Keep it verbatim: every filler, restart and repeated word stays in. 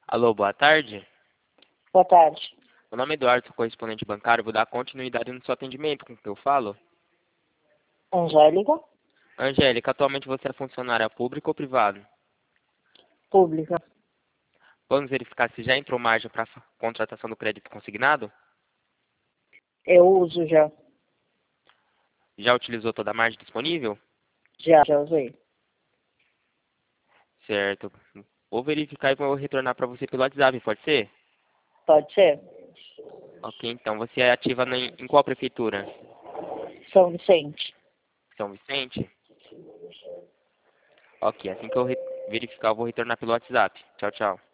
Alô, boa tarde. Boa tarde. Meu nome é Eduardo, sou correspondente bancário. Vou dar continuidade no seu atendimento. Com o que eu falo? Angélica? Angélica, atualmente você é funcionária pública ou privada? Pública. Vamos verificar se já entrou margem para contratação do crédito consignado? Eu uso já. Já utilizou toda a margem disponível? Já, já usei. Certo. Vou verificar e vou retornar para você pelo WhatsApp, pode ser? Pode ser? Ok, então. Você é ativa na- em qual prefeitura? São Vicente. São Vicente? Ok, assim que eu re- verificar, eu vou retornar pelo WhatsApp. Tchau, tchau.